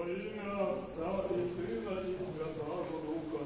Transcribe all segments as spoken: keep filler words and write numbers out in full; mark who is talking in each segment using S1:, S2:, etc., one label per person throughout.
S1: Во имя Отца и Сына и Святого Духа.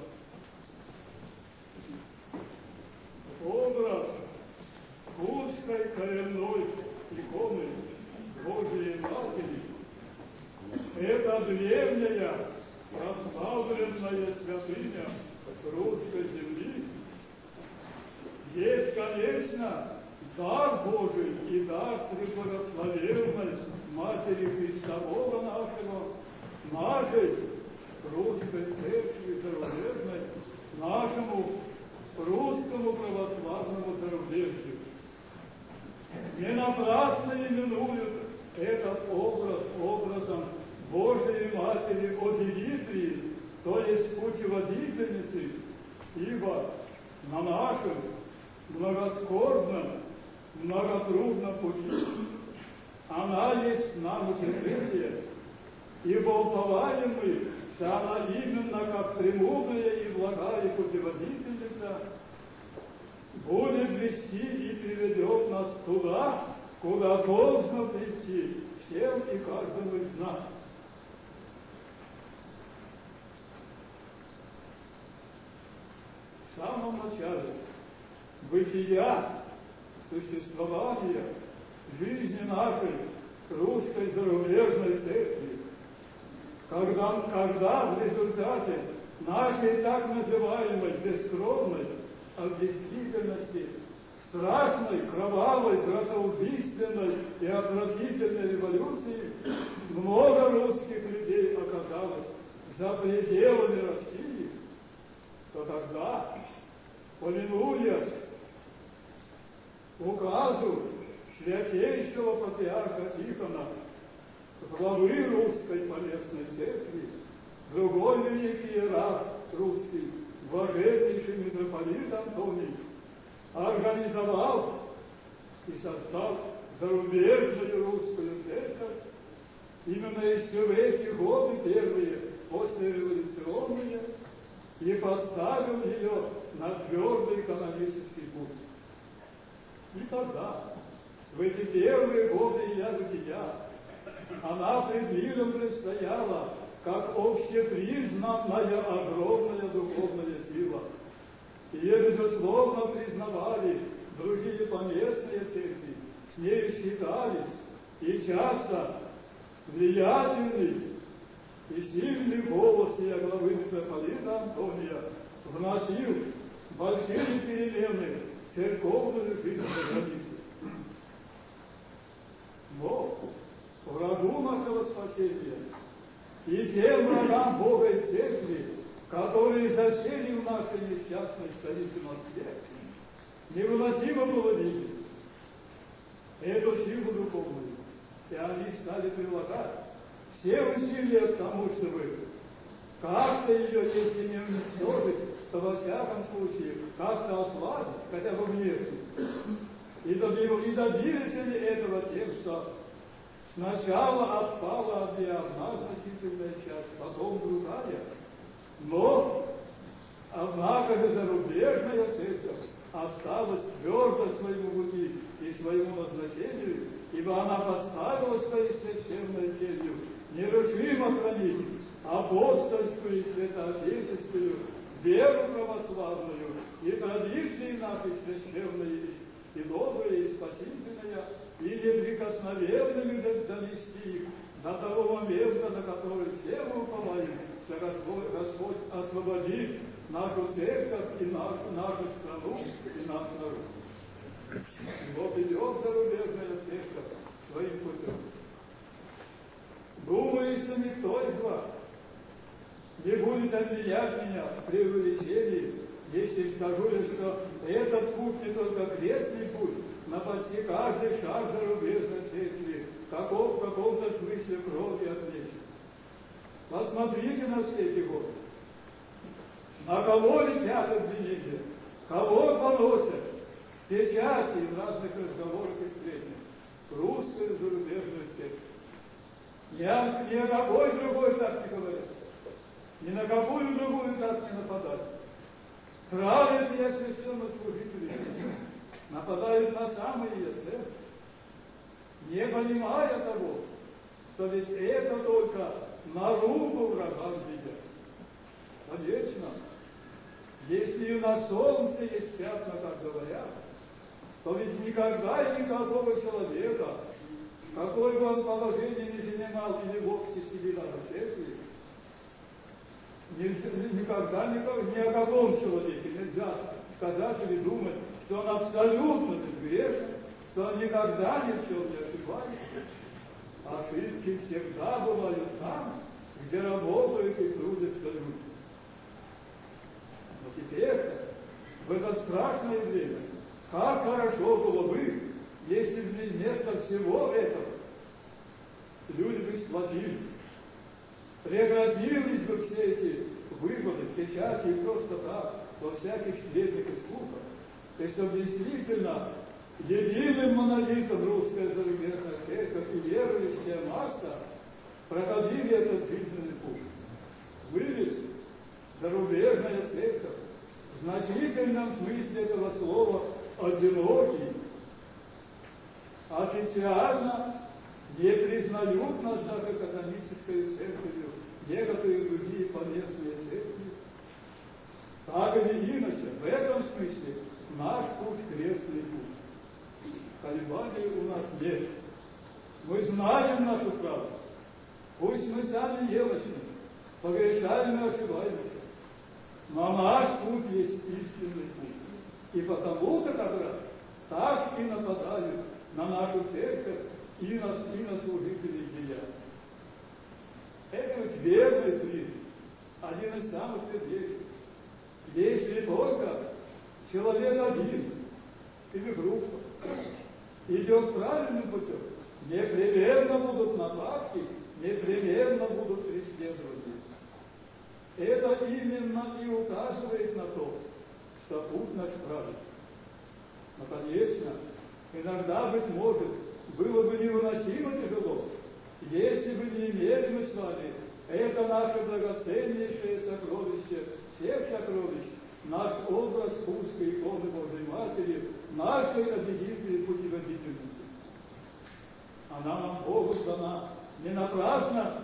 S1: Образ русской коренной иконы Божией Матери – это древняя, прославленная святыня русской земли. Есть, конечно, дар Божий и дар преблагословенной Матери Христового нашего, нашей русской церкви зарубежной, нашему русскому православному зарубежью. Не напрасно именуют этот образ образом Божией Матери от Димитрии, то есть путеводительницы, ибо на нашем многоскорбном, многотрудном пути она есть нам утешение, ибо уповаем мы, что она именно как премудрая и благая путеводительница будет вести и приведет нас туда, куда должно прийти всем и каждому из нас. В самом начале бытия, существования, жизни нашей русской зарубежной церкви, когда, когда в результате нашей так называемой бескровной, а в действительности страшной, кровавой, братоубийственной и отвратительной революции много русских людей оказалось за пределами России, то тогда, повинуясь указу святейшего патриарха Тихона, главы русской поместной церкви, другой великий иерарх русский, блаженнейший митрополит Антоний, организовал и создал зарубежную русскую церковь, именно еще в эти годы первые, послереволюционные, и поставил ее на твердый канонический путь. И тогда, в эти первые годы ее бытия, она пред миром предстояла как общепризнанная огромная духовная сила. Ее, безусловно, признавали другие поместные церкви, с нею считались, и часто влиятельный и сильный голос ее главы митрополита Антония вносил большие перемены в церковную жизнь за границей. Но врагу нашего спасения и тем врагам Бога и Церкви, которые засели в нашей несчастной столице Москве, невыносимо было видеть эту силу духовную, и они стали прилагать все усилия к тому, чтобы как-то ее, если не уничтожить, то во всяком случае как-то ослабить, хотя бы внешне. И добились они этого тем, что сначала отпала от нее одна значительная часть, потом другая. Но, однако же, зарубежная церковь осталась твердо своему пути и своему назначению, ибо она поставила своей священной целью нерушимо хранить апостольскую и святоотеческую веру православную и традиции нашей священные и добрые, и спасительные, и неприкосновенными довести их до того момента, на который все мы уповаем, что Господь, Господь освободит нашу церковь и нашу, нашу страну и наш народ. И вот идет зарубежная церковь своим путем. Думаю, что никто из вас не будет обвинять меня в преувеличении, если скажу лишь, что этот путь не только крестный путь, но почти каждый шаг зарубежной церкви каков, в каком-то смысле кровью отмечен. Посмотрите на все эти годы. На кого летят обвинения, кого поносят печати в разных разговорах и сплетнях. Русскую зарубежную церковь. Ни о, ни о какой другой так не говорят. Ни на какую другую так не нападают. Травят ее священнослужителей, нападают на самые ее церкви, не понимая того, что ведь это только на руку врагам ведет. Конечно, если и на солнце есть пятна, как говорят, то ведь никогда и никакого человека, какой бы он положение ни занимал или в обществе, или даже в церкви, никогда ни о каком человеке нельзя сказать или думать, что он абсолютно безгрешен, что он никогда ни в чем не ошибается. Ошибки всегда бывают там, где работают и трудятся люди. Но теперь, в это страшное время, как хорошо было бы, если бы вместо всего этого люди бы сплотились, прекратились бы все эти выводы, печати и просто так, во всяких сплетнях и слухах, и чтобы действительно единым монолитом русская зарубежная церковь и верующая масса проходили этот жизненный путь. Вывез зарубежная церковь в значительном смысле этого слова одинокий, официально не признают нас даже католической церковью некоторые другие поместные церкви. Так или иначе, в этом смысле наш путь крестный путь. Колебаний у нас нет. Мы знаем нашу правду. Пусть мы сами немощны, погрешаем и ошибаемся. Но наш путь есть истинный путь. И потому-то как раз так и нападают на нашу церковь и на, и на служителей ея. Это ведь верный принцип, один из самых первейших. Если только человек один или группа идет правильным путем, непременно будут нападки, непременно будут преследования. Это именно и указывает на то, что путь наш правильный. Но, конечно, иногда, быть может, было бы невыносимо тяжело, если бы не имели мы с вами это наше драгоценнейшее сокровище, всех сокровищ, наш образ пустой иконы Божьей Матери, нашей объединительной путеводительницы. Она нам Богу дана не напрасно.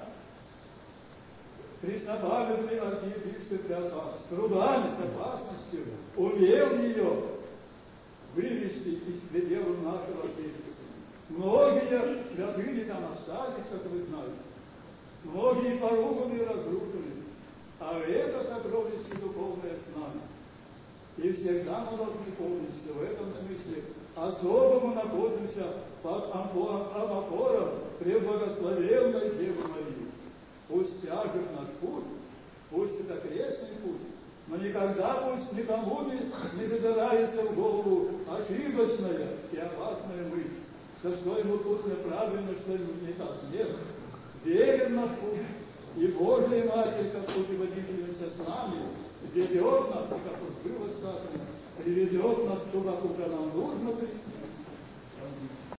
S1: Преснопамятный архиепископ Феофан с трудами, с опасностью умел ее вывести из пределов нашего Отечества. Многие святыни там остались, как вы знаете. Многие поруганы и разрушены. А это сокровище духовное с нами. И всегда мы должны помнить, что в этом смысле особо мы находимся под амфором преблагословенной Девы Марии. Пусть тяжек наш путь, пусть это крестный путь, но никогда пусть никому не, не забирается в голову ошибочная и опасная мысль, что что ему тут неправильно, что ему не так. Нет, верен наш путь, и Божия Матерь, как путеводительница с нами, ведет нас, и как уж было сказано, приведет нас туда, куда нам нужно прийти.